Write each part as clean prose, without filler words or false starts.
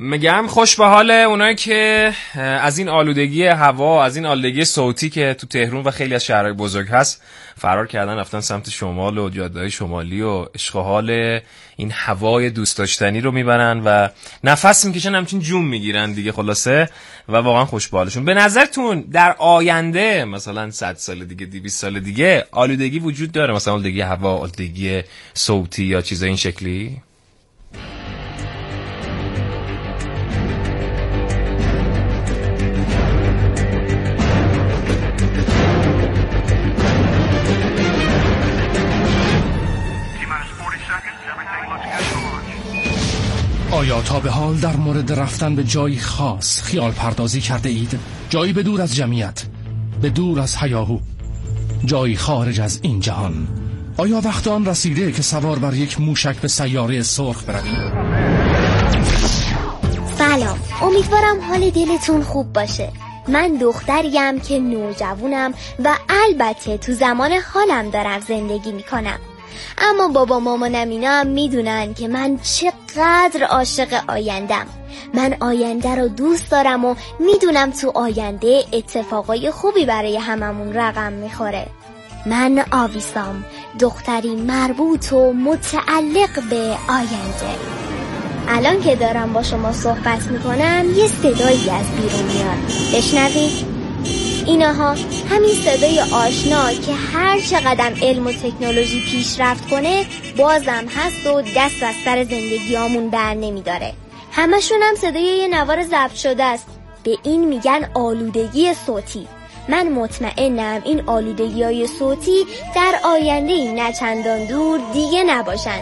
میگم خوش به حال اونایی که از این آلودگی هوا، از این آلودگی صوتی که تو تهران و خیلی از شهرهای بزرگ هست فرار کردن، رفتن سمت شمال و جاده‌های شمالی و عشق و حال این هوای دوست داشتنی رو میبرن و نفس میکشن، همچین جون میگیرن دیگه خلاصه، و واقعا خوش به حالشون. به نظرتون در آینده مثلا 100 سال دیگه، 200 سال دیگه آلودگی وجود داره؟ مثلا آلودگی هوا، آلودگی صوتی یا چیزای این شکلی؟ آیا تا به حال در مورد رفتن به جایی خاص خیال پردازی کرده اید؟ جایی به دور از جمعیت، به دور از هیاهو، جایی خارج از این جهان. آیا وقت آن رسیده که سوار بر یک موشک به سیاره سرخ بروید؟ سلام، امیدوارم حال دلتون خوب باشه. من دختریم که نوجوانم و البته تو زمان حالم دارم زندگی میکنم. اما بابا مامانم اینا هم میدونن که من چقدر عاشق آیندم. من آینده رو دوست دارم و میدونم تو آینده اتفاقای خوبی برای هممون رقم میخوره. من آویسام، دختری مربوط و متعلق به آینده. الان که دارم با شما صحبت میکنم یه صدایی از بیرون میاد، بشنوید. اینها همین صدای آشنا که هر چقدر علم و تکنولوژی پیشرفت کنه بازم هست و دست از سر زندگیامون بر نمیداره. همشون هم صدای یه نوار ضبط شده است. به این میگن آلودگی صوتی. من مطمئنم این آلودگی‌های صوتی در آینده نه چندان دور دیگه نباشن.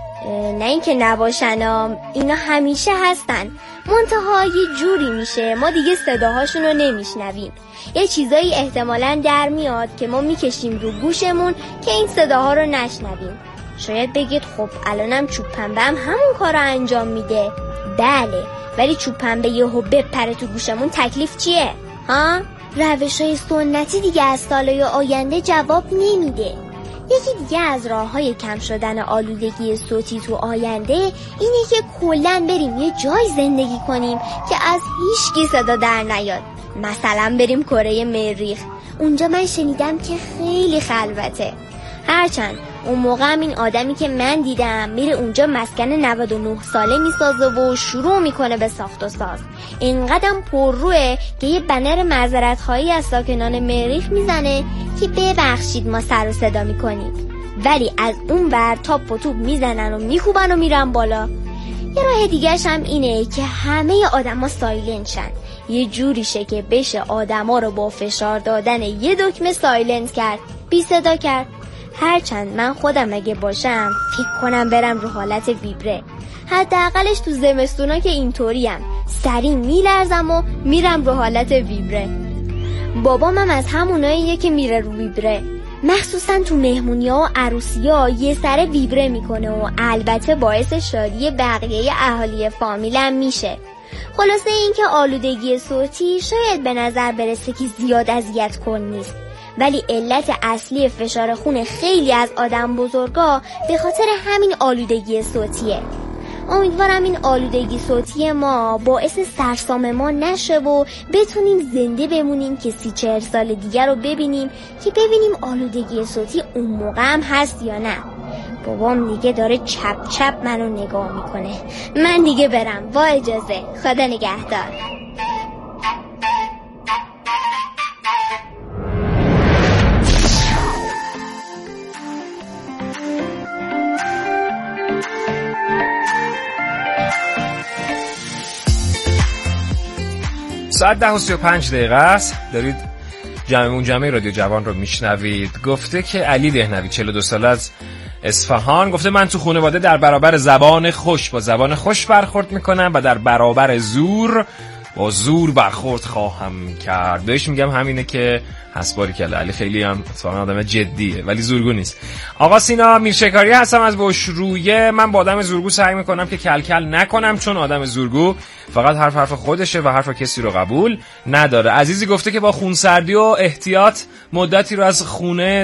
نه اینکه نباشن، اینا همیشه هستن، منتها یه جوری میشه ما دیگه صداهاشون رو نمیشنویم. یه چیزایی احتمالاً در میاد که ما میکشیم رو گوشمون که این صداها رو نشنویم. شاید بگید خب الانم چوب پنبه هم همون کار رو انجام میده. بله، ولی چوب پنبه یهو بپره تو گوشمون تکلیف چیه؟ ها؟ روش‌های سنتی دیگه از سالهای آینده جواب نمیده. یکی دیگه از راه‌های کم شدن آلودگی صوتی تو آینده اینه که کلاً بریم یه جای زندگی کنیم که از هیچکی صدا در نیاد. مثلا بریم کره مریخ. اونجا من شنیدم که خیلی خلوته. هرچند اون موقع هم این آدمی که من دیدم میره اونجا مسکن 99 ساله میسازه و شروع میکنه به ساخت و ساز. اینقدرم پرروه که یه بنر معذرت‌خواهی از ساکنان مریخ میزنه که ببخشید ما سر و صدا میکنیم، ولی از اون ور تاپ و توپ میزنن و میکوبن و میرن بالا. یه راه دیگه‌ش هم اینه که همه آدما سایلنت شن. یه جوریشه که بشه آدما رو با فشار دادن یه دکمه سایلنت کرد، بی صدا کرد. هرچند من خودم اگه باشم فکر کنم برم رو حالت ویبره. حداقلش تو زمستونا که اینطوریم، سریع میلرزم و میرم رو حالت ویبره. بابام هم از هموناییه که میره رو ویبره، مخصوصا تو مهمونی‌ها و عروسی‌ها یه سر ویبره میکنه و البته باعث شادی بقیه اهالی فامیلم میشه. خلاصه این که آلودگی صوتی شاید به نظر برسه که زیاد اذیت کن نیست، ولی علت اصلی فشار خون خیلی از آدم بزرگا به خاطر همین آلودگی صوتیه. امیدوارم این آلودگی صوتی ما باعث سرسام ما نشه و بتونیم زنده بمونیم که 30-40 سال دیگر رو ببینیم که ببینیم آلودگی صوتی اون موقع هم هست یا نه. بابام دیگه داره چپ چپ منو نگاه میکنه. من دیگه برم، با اجازه، خدا نگهدار. ساعت 10:35 است. دارید جمعه رادیو جوان رو میشنوید. گفته که علی دهنوی 42 ساله از اصفهان گفته من تو خانواده در برابر زبان خوش با زبان خوش برخورد میکنم و در برابر زور با زور برخورد خواهم کرد. بهش میگم همینه که حسباری کله. علی خیلی هم اتفاقا آدم جدیه ولی زورگو نیست. آقا سینا میرشکاری هستم از بوشرویه. من با آدم زورگو سعی میکنم که کلکل نکنم، چون آدم زورگو فقط حرف خودشه و حرف کسی رو قبول نداره. عزیزی گفته که با خونسردی و احتیاط مدتی رو از خونه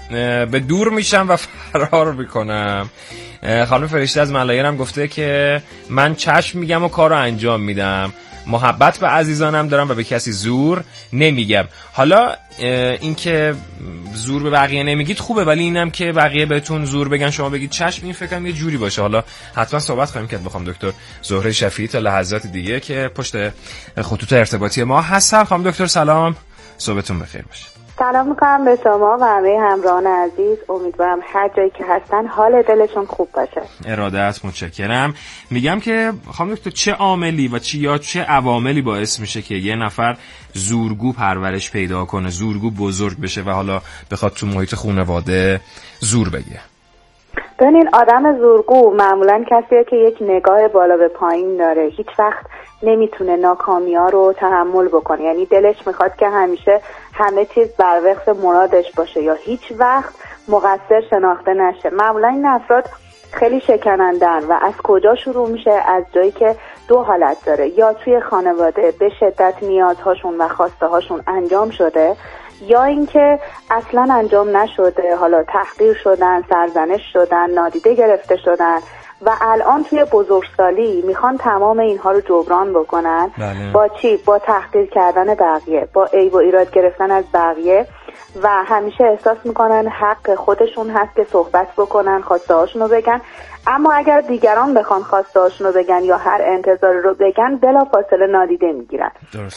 به دور میشم و فرار میکنم. خانم فرشته از ملایر هم گفته که من چشم میگم و کار رو انجام میدم، محبت به عزیزانم دارم و به کسی زور نمیگم. حالا این که زور به بقیه نمیگید خوبه، ولی اینم که بقیه بهتون زور بگن شما بگید چشم، این فکرم یه جوری باشه. حالا حتما صحبت خواهیم کرد بخوام دکتر زهره شفیعی تا لحظات دیگه که پشت خطوط ارتباطی ما هستن. خانم دکتر سلام، صبحتون بخیر باشه. سلام میکنم به شما و همه همراهان عزیز. امیدوارم هر جایی که هستن حال دلشون خوب باشه. ارادت، متشکرم. میگم که خانم دکتر چه عاملی و چه عواملی باعث میشه که یه نفر زورگو پرورش پیدا کنه، زورگو بزرگ بشه و حالا بخواد تو محیط خانواده زور بگه؟ ببینین، آدم زورگو معمولا کسیه که یک نگاه بالا به پایین داره، هیچ وقت نمیتونه ناکامی‌ها رو تحمل بکنه، یعنی دلش میخواد که همیشه همه چیز بر وفق مرادش باشه یا هیچ وقت مقصر شناخته نشه. معمولا این افراد خیلی شکنندن و از کجا شروع میشه؟ از جایی که دو حالت داره، یا توی خانواده به شدت نیازهاشون و خواسته هاشون انجام شده، یا اینکه اصلا انجام نشده، حالا تحقیر شدن، سرزنش شدن، نادیده گرفته شدن و الان توی بزرگسالی میخوان تمام اینها رو جبران بکنن. بله. با چی؟ با تحقیر کردن بقیه، با عیب و ایراد گرفتن از بقیه و همیشه احساس میکنن حق خودشون هست که صحبت بکنن، خواسته هاشون رو بگن. اما اگر دیگران بخوان خواسته هاشون رو بگن یا هر انتظاری رو بگن، بلا فاصله نادیده میگیرن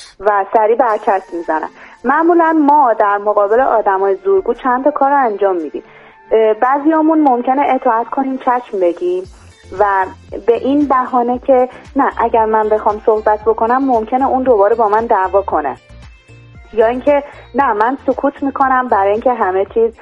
و سریع برکست میزنن. معمولا ما در مقابل آدمای زورگو چند تا کار انجام میدیم. بعضیامون ممکنه اطاعت کنیم، چشم بگیم و به این بهانه که نه اگر من بخوام صحبت بکنم ممکنه اون دوباره با من دعوا کنه، یا اینکه نه من سکوت میکنم برای اینکه همه چیز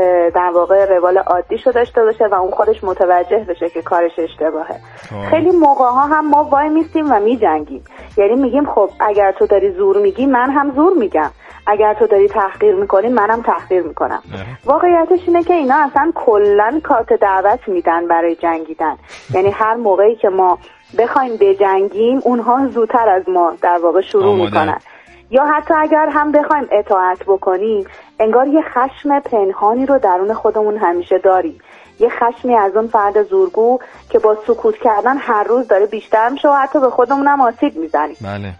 در واقع روال عادیشو داشته باشه و اون خودش متوجه بشه که کارش اشتباهه. خیلی موقع‌ها هم ما وای میستیم و میجنگیم، یعنی میگیم خب اگر تو داری زور میگی من هم زور میگم، اگر تو داری تحقیر میکنی منم تحقیر میکنم. واقعیتش اینه که اینا اصلا کلن کارت دعوت میدن برای جنگیدن، یعنی هر موقعی که ما بخوایم بجنگیم اونها زودتر از ما در واقع شروع میکنن، یا حتی اگر هم بخوایم اطاعت بکنیم انگار یه خشم پنهانی رو درون خودمون همیشه داریم، یه خشمی از اون فرد زورگو که با سکوت کردن هر روز داره بیشتر میشه و حتی به خودمون هم آسیب میزنیم. بله.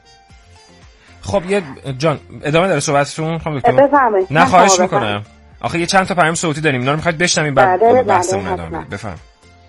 خب یه جان ادامه داره صحبتتون؟ خب بفرمایید. نه خواهش میکنم. آخه یه چند تا پیام صوتی داریم، اینا رو میخواید بشنویم بعد بحثمون ادامه بدیم. بفرمایید.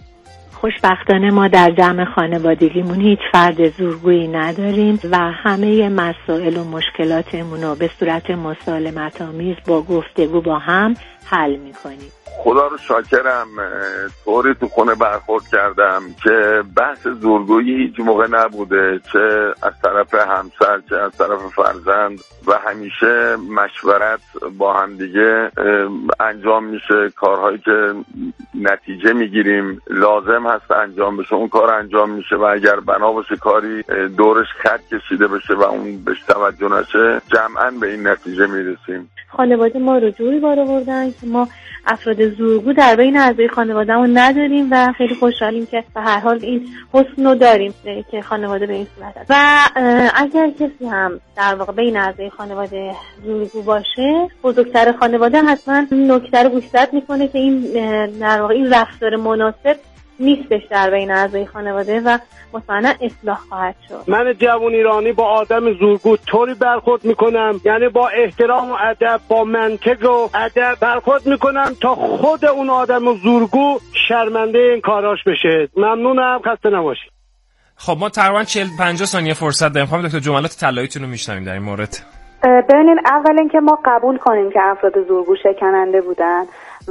خوشبختانه ما در جمع خانوادگیمون هیچ فرد زورگویی نداریم و همه مسائل و مشکلاتمون رو به صورت مسالمت‌آمیز با گفتگو با هم حل میکنیم. خدا رو شاکرم طوری تو خونه برخورد کردم که بحث زورگویی هیچ موقع نبوده، چه از طرف همسر چه از طرف فرزند، و همیشه مشورت با هم دیگه انجام میشه. کارهایی که نتیجه میگیریم لازم هست انجام بشه اون کار انجام میشه و اگر بنا باشه کاری دورش خط کشیده بشه و اون بهش توجه نشه جمعاً به این نتیجه میرسیم. خانواده ما رو جوری بار آوردن که ما افراد زورگو در بین اعضای خانوادهمون نداریم و خیلی خوشحالیم که به هر حال این حسن رو داریم که خانواده به این صورت هست. و اگر کسی هم در واقع بین اعضای خانواده زورگو باشه، بزرگتر خانواده حتما نکته رو گوشزد میکنه که این در واقع این رفتار مناسب نیستش در بین اعضای خانواده و مطمئنا اصلاح خواهد شد. من جوان ایرانی با آدم زورگو طوری برخورد میکنم، یعنی با احترام و ادب، با منطق و ادب برخورد میکنم تا خود اون آدم زورگو شرمنده این کاراش بشه. ممنونم، خسته نباشید. خب ما تقریبا 40-50 ثانیه فرصت داریم. خانم دکتر جملات طلاییتون رو میشنویم در این مورد. ببینین، اول اینکه ما قبول کنیم که افراد زورگو شکننده بودن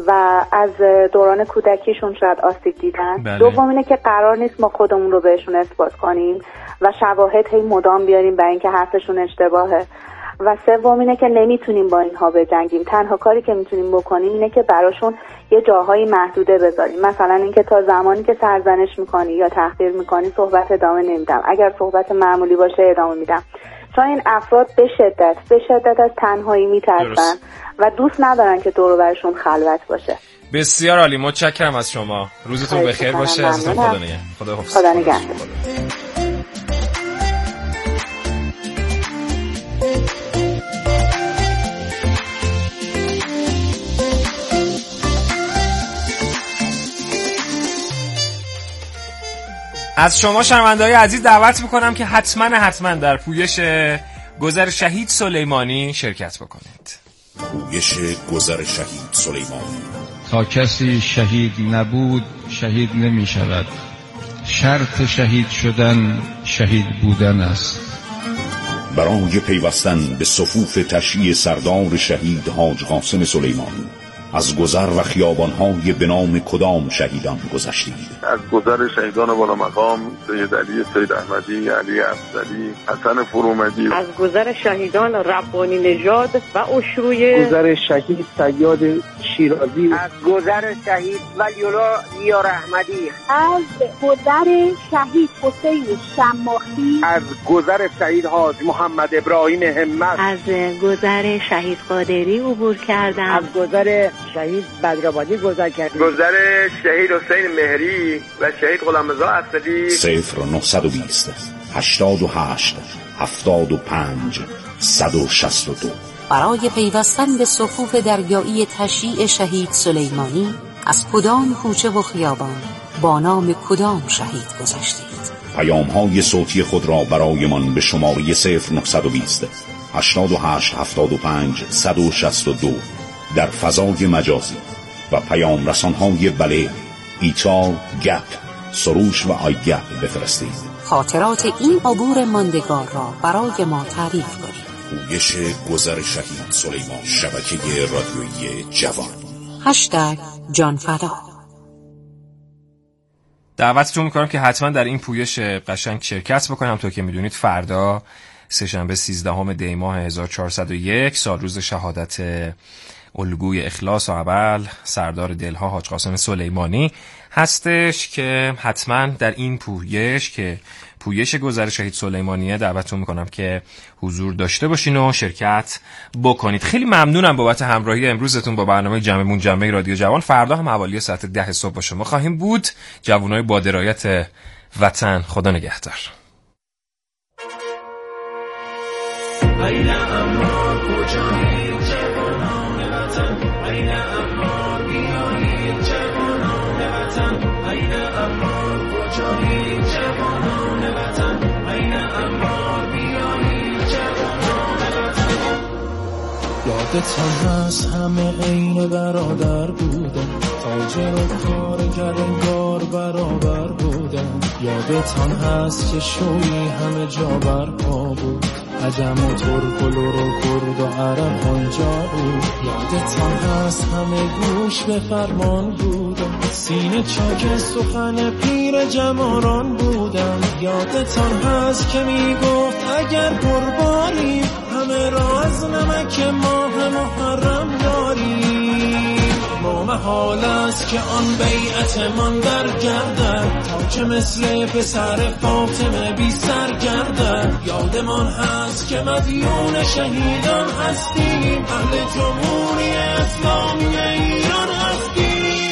و از دوران کودکیشون شاید آسیب دیدن. بله. دوم اینه که قرار نیست ما خودمون رو بهشون اثبات کنیم و شواهد هی مدام بیاریم برای اینکه حرفشون اشتباهه. و سوم اینه که نمیتونیم با اینها بجنگیم. تنها کاری که میتونیم بکنیم اینه که براشون یه جاهایی محدوده بذاریم، مثلا اینکه تا زمانی که سرزنش میکنی یا تحقیر میکنی صحبت ادامه نمیدم، اگر صحبت معمولی باشه ادامه میدم، چون این افراد به شدت از تنهایی میترسن و دوست ندارن که دور و برشون خلوت باشه. بسیار عالی، متشکرم از شما. روزتون بخیر باشه. ازتون خدا نگهدار. از شما شنونده‌های عزیز دعوت میکنم که حتما در پویش گذر شهید سلیمانی شرکت بکنید. پویش گذر شهید سلیمانی. تا کسی شهید نبود شهید نمی شود. شرط شهید شدن شهید بودن است. برای پیوستن به صفوف تشییع سردار شهید حاج قاسم سلیمانی از گذر و خیابان‌های به نام کدام شهیدان گذشتید؟ از گذر شهیدان بالا مقام سید علی سید احمدی، علی افضلی، حسن فرومدی. از گذر شهیدان ربانی نژاد و اشرویه. گذر شهید صیاد شیرازی. از گذر شهید ولی‌الله دیار احمدی. از گذر شهید حسین شماخی. از گذر شهید حاج محمد ابراهیم همت. از گذر شهید قادری عبور کردم. از گذر شهید بدرآبادی گذر کردیم. گذر شهید حسین مهری و شهید غلامرضا اصلی. 0920 88 75 162. برای پیوستن به صفوف دریایی تشییع شهید سلیمانی از کدام کوچه و خیابان با نام کدام شهید گذشتید؟ پیام‌های صوتی خود را برایمان به شماره 0920 88 75 162 در فضای مجازی و پیام رسان‌های بله، ایتا، گپ، سروش و آی گپ بفرستید. خاطرات این عبور ماندگار را برای ما تعریف کنید. پویش گذر شهید سلیمان، شبکه رادیویی جوان. #جانفدا. دعوتتون میکنم که حتما در این پویش قشنگ شرکت بکنم. همونطور که میدونید فردا سه‌شنبه 13 دی ماه 1401 سال روز شهادت الگوی اخلاص و عمل سردار دلها حاج قاسم سلیمانی هستش که حتما در این پویش که پویش گذر شهید سلیمانیه دعوتتون میکنم که حضور داشته باشین و شرکت بکنید. خیلی ممنونم بابت همراهی امروزتون با برنامه جمع رادیو جوان. فردا هم حوالی ساعت 10 صبح با شما خواهیم بود. جوانای با درایت وطن، خدا نگهدار. یادتان هست همه عین برادر بودن، تاجر و کارگر انگار برابر بودن. یادتان هست که شوی همه جا برپا بود، عجم و ترک و لور و کرد و عرب آنجا بود. یادتان هست همه گوش به فرمان بودن، سینه چاک سخن پیر جماران بودن. یادتان هست که میگفت اگر قربانی همه را از نمک ماه محرم داریم. ما محال است که آن بیعت من در گردد، تا که مثل پسر فاطمه بی سر گردد. یادمان هست که مدیون شهیدان هستیم، اهل جمهوری اسلامی ایران هستیم.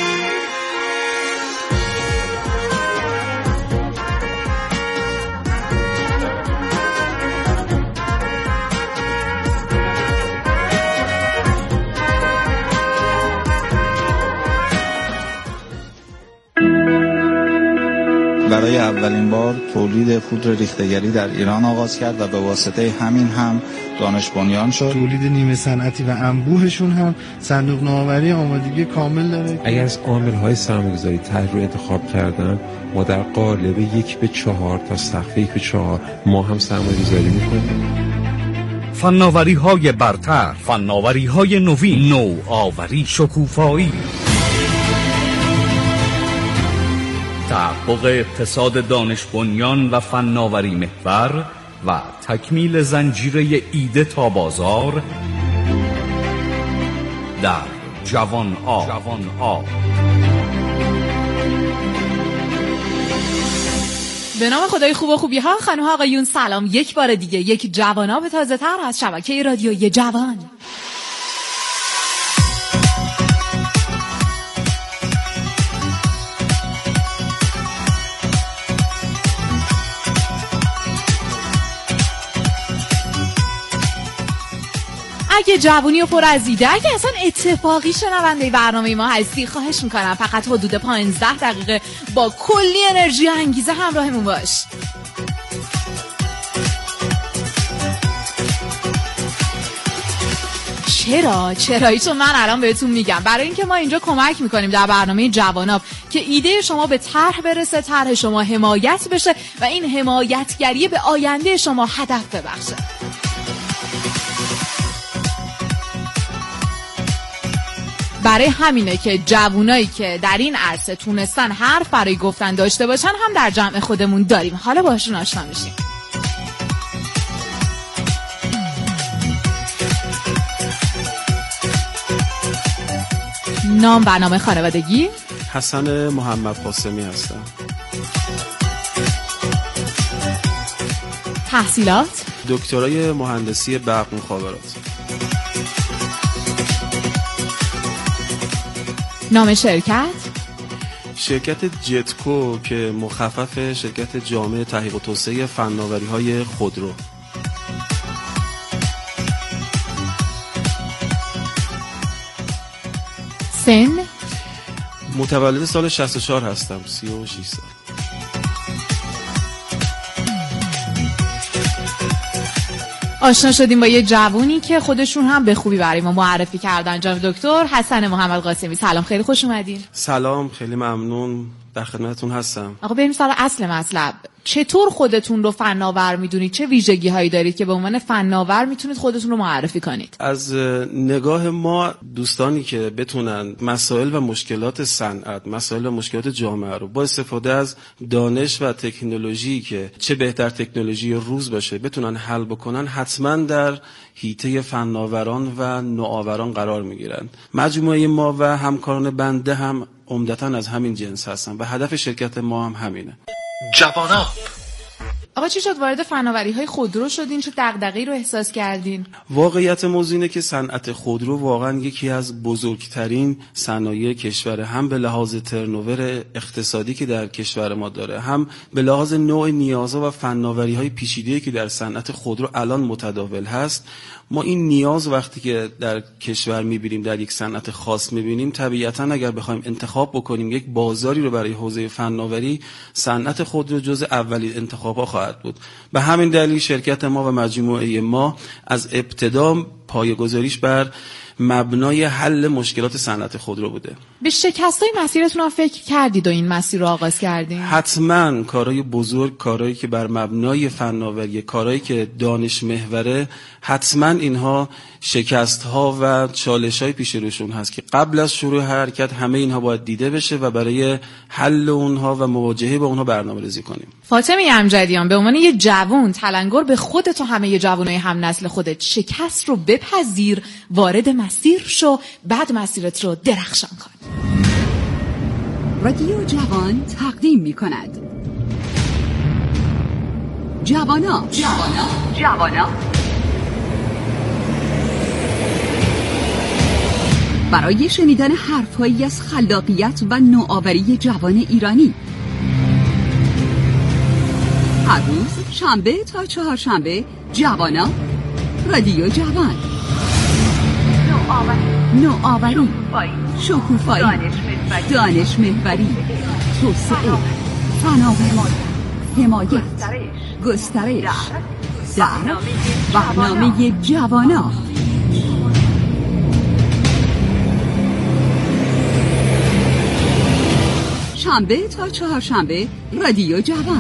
برای اولین بار تولید پودر ریخته‌گری در ایران آغاز کرد و به واسطه همین هم دانش بنیان شد. تولید نیمه صنعتی و انبوهشون هم صندوق نوآوری آمادگی کامل داره. اگر از عامل‌های سرمایه‌گذاری طرح رو انتخاب کردن، ما در قالب 1:4 تا سقف 1:4 ما هم سرمایه‌گذاری می‌کنیم. فناوری‌های برتر، فناوری‌های نوین، نوآوری، شکوفایی، تحقق اقتصاد دانش بنیان و فناوری محور و تکمیل زنجیره ایده تا بازار در جوان آ. به نام خدای خوب و خوبی ها، خانم ها آقایون سلام. یک بار دیگه یک جوانا به تازه تر از شبکه رادیویی جوان. اگه جوونی و پر از ایده، اگه اصلا اتفاقی شنونده برنامه ما هستی، خواهش میکنم فقط حدود 15 دقیقه با کلی انرژی و انگیزه همراهمون باش. چرایی؟ چون من الان بهتون میگم برای اینکه ما اینجا کمک میکنیم در برنامه جواناب که ایده شما به طرح برسه، طرح شما حمایت بشه و این حمایتگری به آینده شما هدف ببخشه. برای همینه که جوانایی که در این عرصه تونستن حرف برای گفتن داشته باشن هم در جمع خودمون داریم. حالا باشون آشنا میشیم. نام و نام خانوادگی؟ حسن محمد قاسمی هستم. تحصیلات؟ دکترای مهندسی برق مخابرات. نام شرکت؟ شرکت جتکو که مخفف شرکت جامع تحقیق و توسعه فناوری‌های خودرو. سن؟ متولد سال 64 هستم، 36 سال. آشنا شدیم با یه جوونی که خودشون هم به خوبی برای ما معرفی کردن. جناب دکتر حسن محمد قاسمی، سلام، خیلی خوش اومدین. سلام، خیلی ممنون، در خدمتتون هستم. آقا بریم سر اصل مطلب. چطور خودتون رو فناور میدونید؟ چه ویژگی هایی دارید که به عنوان فناور میتونید خودتون رو معرفی کنید؟ از نگاه ما دوستانی که بتونن مسائل و مشکلات صنعت، مسائل و مشکلات جامعه رو با استفاده از دانش و تکنولوژی که چه بهتر تکنولوژی روز باشه بتونن حل بکنن، حتما در حیطه فناوران و نوآوران قرار میگیرن. مجموعه ما و همکاران بنده هم عمدتاً از همین جنس هستن و هدف شرکت ما هم همینه. جواناب. آقا چی شد وارد فناوری‌های خودرو شدین؟ چه دغدغه‌ای رو احساس کردین؟ واقعیت موضوع اینه که صنعت خودرو واقعا یکی از بزرگترین صنایع کشور، هم به لحاظ ترنوور اقتصادی که در کشور ما داره، هم به لحاظ نوع نیازها و فناوری‌های پیچیده‌ای که در صنعت خودرو الان متداول هست. ما این نیاز وقتی که در کشور می‌بینیم، در یک صنعت خاص می‌بینیم، طبیعتاً اگر بخوایم انتخاب بکنیم یک بازاری رو برای حوزه فناوری، صنعت خودرو جزء اولین انتخاب‌ها خواهد بود. به همین دلیل شرکت ما و مجموعه ما از ابتدا پایه‌گذاریش بر مبنای حل مشکلات صنعت خودرو بوده. به شکستای مسیرتون هم فکر کردید و این مسیر رو آغاز کردین؟ حتما کارهای بزرگ، کارهایی که بر مبنای فناوری، کارهایی که دانش محوره، حتما اینها شکست‌ها و چالش‌های پیش روشون هست که قبل از شروع حرکت همه اینها باید دیده بشه و برای حل اونها و مواجهه با اونها برنامه‌ریزی کنیم. فاطمه امجدیان، به عنوان یه جوان تلنگر به خودت و همه جوانای هم نسل خودت، شکست رو بپذیر، وارد مسیر شو، بعد مسیرت رو درخشان کن. رادیو جوان تقدیم می‌کند جوانا. برای شنیدن حرف‌هایی از خلاقیت و نوآوری جوان ایرانی، هر روز شنبه تا چهارشنبه، جوانا، رادیو جوان. نوآوری، شکوفایی، دانش محوری، توسعه، فناوری، حمایت، گسترش در برنامه جوانا. شنبه تا چهارشنبه، رادیو جوان.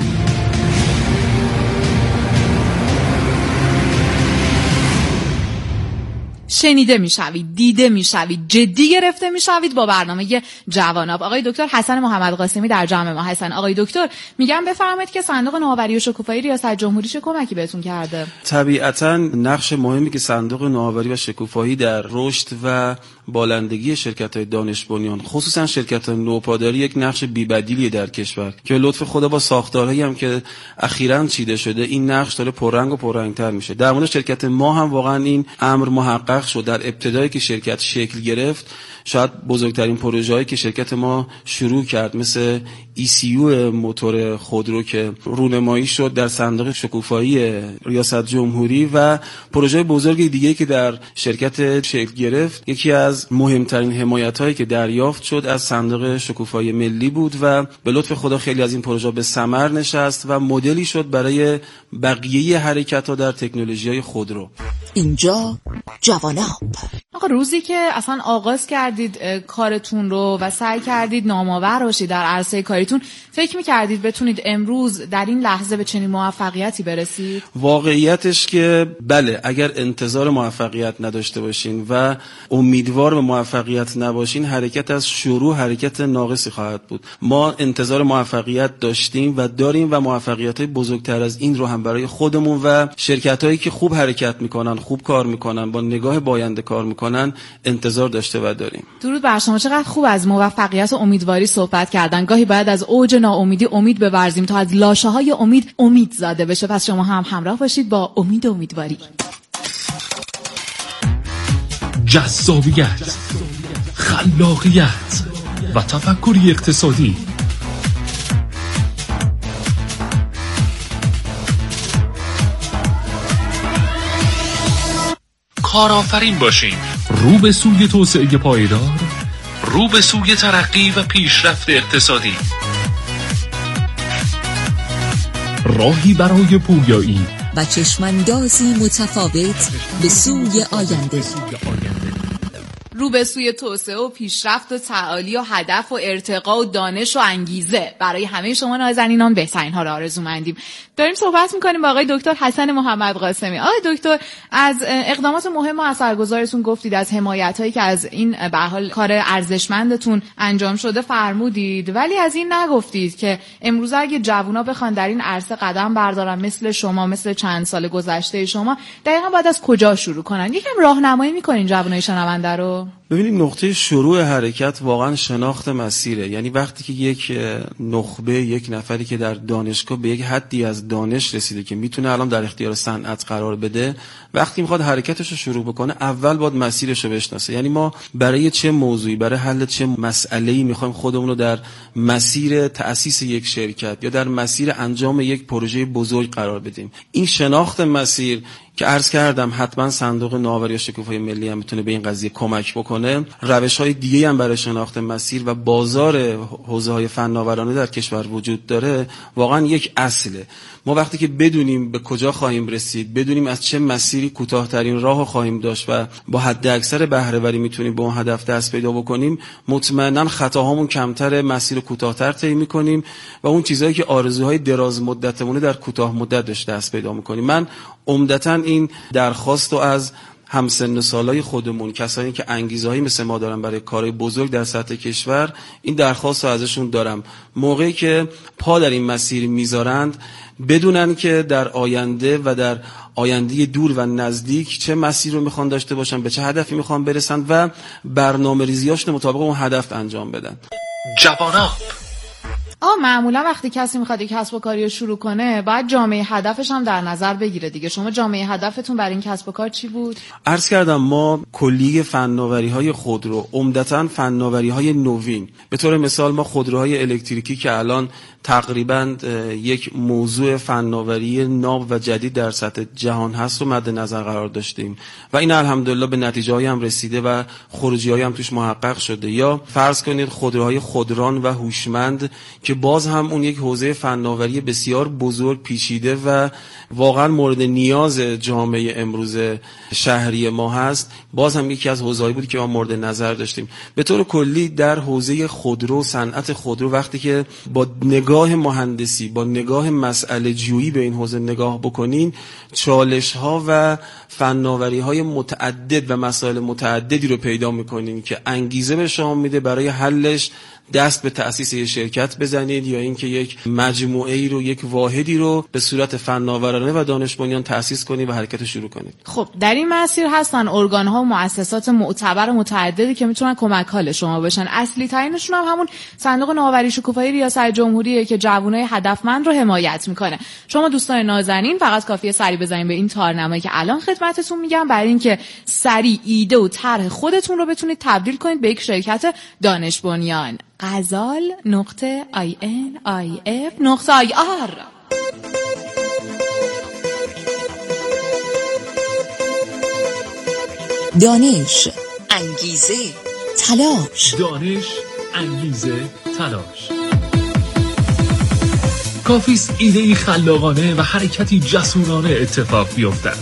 شنیده میشوید، دیده میشوید، جدی گرفته میشوید با برنامه جواناب. آقای دکتر حسن محمد قاسمی در جمع ما هستن. آقای دکتر، میگم بفرمایید که صندوق نوآوری و شکوفایی ریاست جمهوری چه کمکی بهتون کرده؟ طبیعتاً نقش مهمی که صندوق نوآوری و شکوفایی در رشد و بالندگی شرکت‌های دانش بنیان، خصوصا شرکت نوپادری، یک نقش بی‌بدیلی در کشور که لطف خدا با ساختارهایی هم که اخیراً چیده شده این نقش داره پررنگ و پررنگ‌تر میشه. در مورد شرکت ما هم واقعاً این امر محقق شد در ابتدایی که شرکت شکل گرفت، شاید بزرگترین پروژه‌ای که شرکت ما شروع کرد مثل ECU موتور خودرو که رونمایی شد در صندوق شکوفایی ریاست جمهوری و پروژه بزرگ دیگه‌ای که در شرکت شکل گرفت، یکی از مهمترین حمایت‌هایی که دریافت شد از صندوق شکوفایی ملی بود و به لطف خدا خیلی از این پروژه به ثمر نشست و مدلی شد برای بقیه حرکت‌ها در تکنولوژی‌های خودرو. اینجا جواناب. آقا روزی که اصلا آغاز کردید کارتون رو و سعی کردید نامآور باشید در عرصه کاریتون، فکر می‌کردید بتونید امروز در این لحظه به چنین موفقیتی برسید؟ واقعیتش که بله، اگر انتظار موفقیت نداشته باشین و امیدوار به موفقیت نباشین، حرکت از شروع حرکت ناقصی خواهد بود. ما انتظار موفقیت داشتیم و داریم و موفقیت‌های بزرگتر از این رو هم برای خودمون و شرکت‌هایی که خوب حرکت می‌کنن، خوب کار می‌کنن، با نگاه به آینده کار می‌کنن انتظار داشته و داریم. درود بر شما. چقدر خوب از موفقیت و امیدواری صحبت کردن. گاهی باید از اوج ناامیدی امید بورزیم تا از لاشه‌های امید زاده بشه. پس شما هم همراه باشید با امید و امیدواری. جذابیت، خلاقیت و تفکری اقتصادی. کارآفرین باشیم، رو به سوی توسعه پایدار، رو به سوی ترقی و پیشرفت اقتصادی. راهی برای پویایی و چشماندازی متفاوت به سوی آینده. رو به سوی توسعه و پیشرفت و تعالی و هدف و ارتقا و دانش و انگیزه برای همه شما نازنینان بهترین ها را آرزومندیم. داریم صحبت می‌کنیم با آقای دکتر حسن محمد قاسمی. آقای دکتر، از اقدامات مهم و اثرگذارتون گفتید، از حمایتایی که از این به هر حال کار ارزشمندتون انجام شده فرمودید، ولی از این نگفتید که امروز اگه جوونا بخوان در این عرصه قدم بردارن مثل شما، مثل چند سال گذشته شما، دقیقاً باید از کجا شروع کنن؟ یکم راهنمایی می‌کنین جوونای شنونده رو؟ ببینید، نقطه شروع حرکت واقعا شناخت مسیره. یعنی وقتی که یک نخبه، یک نفری که در دانشگاه به یک حدی از دانش رسیده که میتونه الان در اختیار صنعت قرار بده، وقتی میخواد حرکتش رو شروع بکنه، اول باید مسیرش رو بشناسه. یعنی ما برای چه موضوعی، برای حل چه مسئله‌ای میخوایم خودمون رو در مسیر تأسیس یک شرکت یا در مسیر انجام یک پروژه بزرگ قرار بدیم. این شناخت مسیر که عرض کردم حتما صندوق نوآوری و شکوفایی ملی هم میتونه به این قضیه کمک بکنه. روش‌های دیگه هم برای شناخت مسیر و بازار حوزه‌های فناورانه در کشور وجود داره. واقعا یک اصله. ما وقتی که بدونیم به کجا خواهیم رسید، بدونیم از چه مسیری کوتاه‌ترین راهو خواهیم داشت و با حد اکثر بهره‌وری میتونیم به اون هدف دست پیدا بکنیم، مطمئنا خطاهامون کمتره، مسیر کوتاه‌تر طی می‌کنیم و اون چیزایی که آرزوهای دراز مدتمونه در کوتاه مدت دست پیدا می‌کنیم. من عمدتاً این درخواست رو از همسن سالای خودمون، کسایی که انگیزه‌ای مثل ما دارن برای کارهای بزرگ در سطح کشور، این درخواست رو ازشون دارم. موقعی که پا در این مسیر میذارند، بدونن که در آینده و در آینده دور و نزدیک چه مسیر رو میخوان داشته باشن، به چه هدفی میخوان برسن و برنامه‌ریزی‌هاشون مطابق اون هدف انجام بدن. جواناب. معمولا وقتی کسی میخواد یک کسب و کاری رو شروع کنه، باید جامعه هدفش هم در نظر بگیره دیگه. شما جامعه هدفتون برای این کسب و کار چی بود؟ عرض کردم ما کلیه فناوری‌های خودرو، عمدتاً فناوری‌های نوین. به طور مثال ما خودروهای الکتریکی که الان تقریباً یک موضوع فناوری ناب و جدید در سطح جهان هست رو مد نظر قرار داشتیم و این الحمدلله به نتیجه‌ای هم رسیده و خروجی‌هایی هم توش محقق شده. یا فرض کنید خودروهای خودران و هوشمند که باز هم اون یک حوزه فناوری بسیار بزرگ، پیچیده و واقعا مورد نیاز جامعه امروز شهری ما هست، باز هم یکی از حوزه‌ای بود که ما مورد نظر داشتیم. به طور کلی در حوزه خودرو، صنعت خودرو، وقتی که با نگاه مهندسی، با نگاه مسئله جویی به این حوزه نگاه بکنین، چالش‌ها و فناوری‌های متعدد و مسائل متعددی رو پیدا می‌کنین که انگیزه به شما میده برای حلش دست به تأسیس یک شرکت بزنید یا اینکه یک مجموعه ای رو، یک واحدی رو به صورت فناورانه و دانش بنیان تأسیس کنید و حرکت شروع کنید. خب در این مسیر هستن ارگان‌ها و مؤسسات معتبر و متعددی که میتونن کمک حال شما بشن. اصلی ترینشون هم همون صندوق نوآوری شکوفایی ریاست جمهوریه که جوانای هدفمند رو حمایت میکنه. شما دوستان نازنین فقط کافیه سری بزنید به این تارنمایی که الان خدمتتون میگم برای اینکه سری ایده و طرح خودتون رو بتونید تبدیل کنید به یک شرکت دانش بنیان. غزال.inif.ir دانش، انگیزه، تلاش. دانش، انگیزه، تلاش. کافیست ایده‌ای خلاقانه و حرکتی جسورانه اتفاق بیفتد.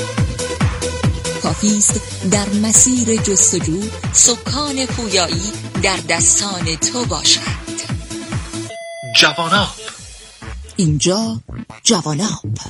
کافیست در مسیر جستجو سکان پویایی در دستان تو باشد. جواناب، اینجا جواناب.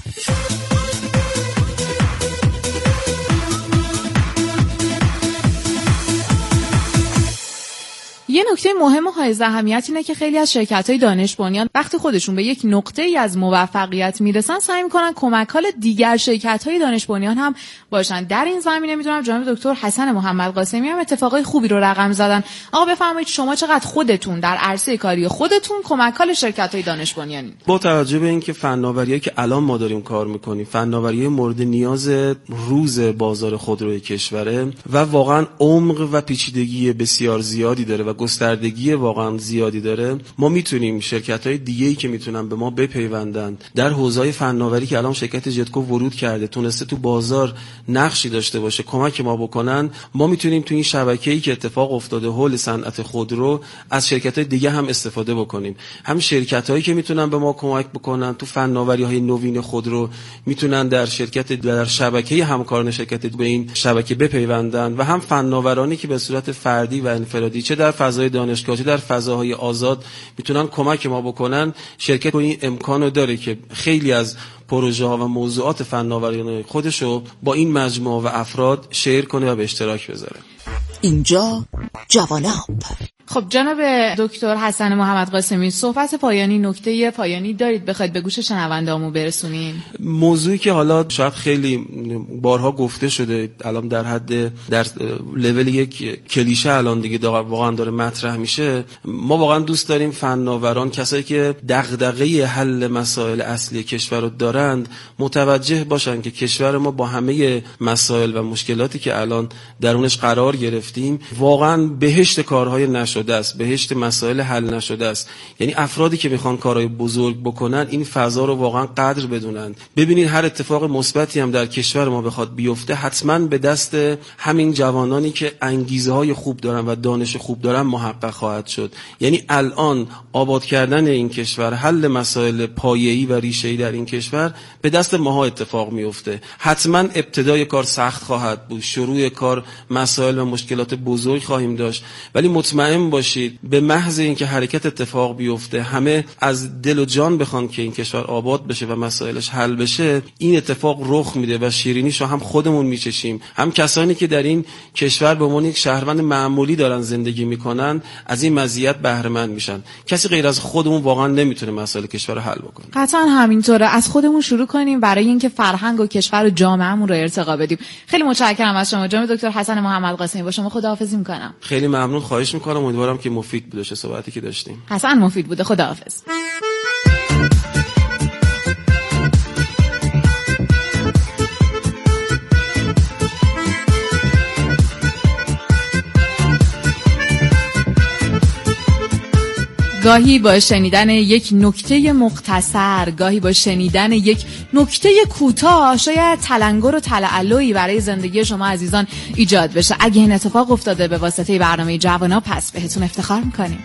یه نکته مهم و حائز اهمیت اینه که خیلی از شرکت‌های دانش بنیان وقتی خودشون به یک نقطه‌ای از موفقیت میرسن سعی می‌کنن کمک حال دیگر شرکت‌های دانش بنیان هم باشن. در این زمینه می‌دونم جناب دکتر حسن محمد قاسمی هم اتفاقای خوبی رو رقم زدن. آقا بفرمایید شما چقدر خودتون در عرصه کاری خودتون کمک حال شرکت‌های دانش بنیانید؟ با توجه به اینکه فناوری‌ای که الان ما داریم کار می‌کنیم فناوری مورد نیاز روز بازار خودروی کشوره و واقعا عمق و پیچیدگی بسیار زیادی داره و گستردگی واقعا زیادی داره، ما میتونیم شرکت‌های دیگه‌ای که میتونن به ما بپیوندن در حوزه‌های فناوری که الان شرکت جدکو ورود کرده تونسته تو بازار نقشی داشته باشه کمک ما بکنن، ما میتونیم تو این شبکه‌ای که اتفاق افتاده حول صنعت خودرو از شرکت‌های دیگه هم استفاده بکنیم. هم شرکت‌هایی که میتونن به ما کمک بکنن تو فناوری‌های نوین خودرو میتونن در شبکه همکاران شرکت به این شبکه بپیوندن و هم فناورانی که به صورت فردی و انفرادی چه در فضای دانشگاه چه در فضاهای آزاد میتونن کمک ما بکنن. شرکت این امکانو داره که خیلی از پروژه ها و موضوعات فناوری خودشو با این مجموعه و افراد شیر کنه و به اشتراک بذاره. اینجا جواناب. خب جناب دکتر حسن محمد قاسمی، صحبت پایانی، نکته پایانی دارید بخواید به گوش شنونده‌هامون برسونین؟ موضوعی که حالا شاید خیلی بارها گفته شده الان در لول یک کلیشه الان دیگه واقعا داره مطرح میشه. ما واقعا دوست داریم فناوران، کسایی که دغدغه حل مسائل اصلی کشور رو دارند، متوجه باشن که کشور ما با همه مسائل و مشکلاتی که الان درونش قرار گرفتیم واقعا بهشت کارهای نشده است، بهشت مسائل حل نشده است. یعنی افرادی که میخوان کارهای بزرگ بکنن این فضا رو واقعا قدر بدونن. ببینید هر اتفاق مثبتی هم در کشور ما بخواد بیفته حتما به دست همین جوانانی که انگیزه های خوب دارن و دانش خوب دارن محقق خواهد شد. یعنی الان آباد کردن این کشور، حل مسائل پایه‌ای و ریشه‌ای در این کشور به دست ماها اتفاق میفته. حتما ابتدای کار سخت خواهد بود، شروع کار مسائل و مشکلات بزرگ خواهیم داشت، ولی مطمئن باشید به محض اینکه حرکت اتفاق بیفته، همه از دل و جان بخوان که این کشور آباد بشه و مسائلش حل بشه، این اتفاق رخ میده و شیرینیشو هم خودمون میچشیم، هم کسانی که در این کشور به عنوان یک شهروند معمولی دارن زندگی میکنن از این مزیت بهره مند میشن. کسی غیر از خودمون واقعا نمیتونه مسائل کشور رو حل بکنه. قطعا همینطوره. از خودمون شروع کنیم برای اینکه فرهنگ و کشور و جامعهمون رو ارتقا بدیم. خیلی متشکرم از شما جناب دکتر حسن محمد قاسمی. با شما خداحافظی میکنم. خیلی ممنون، خواهش میکنم. امیدوارم که مفید بوده صحبتی که داشتیم. حسن مفید بوده. خداحافظ. گاهی با شنیدن یک نکته مختصر، گاهی با شنیدن یک نکته کوتاه شاید تلنگر و تلالویی برای زندگی شما عزیزان ایجاد بشه. اگه این اتفاق افتاده به واسطه برنامه جواناب، پس بهتون افتخار میکنیم.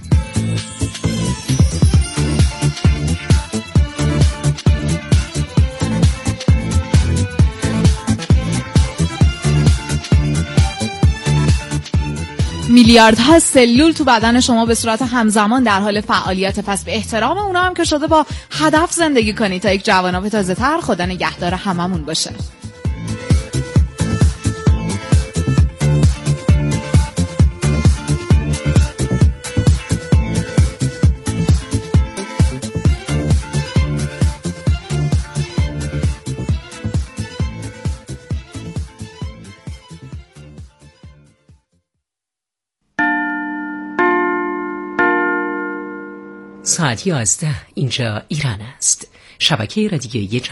میلیاردها سلول تو بدن شما به صورت همزمان در حال فعالیت، پس به احترام اونا هم که شده با هدف زندگی کنید تا یک جواناب تازه تر. خدا نگهدار هممون باشه. ساعت 11 اینجا ایران است. شبکه رادیویی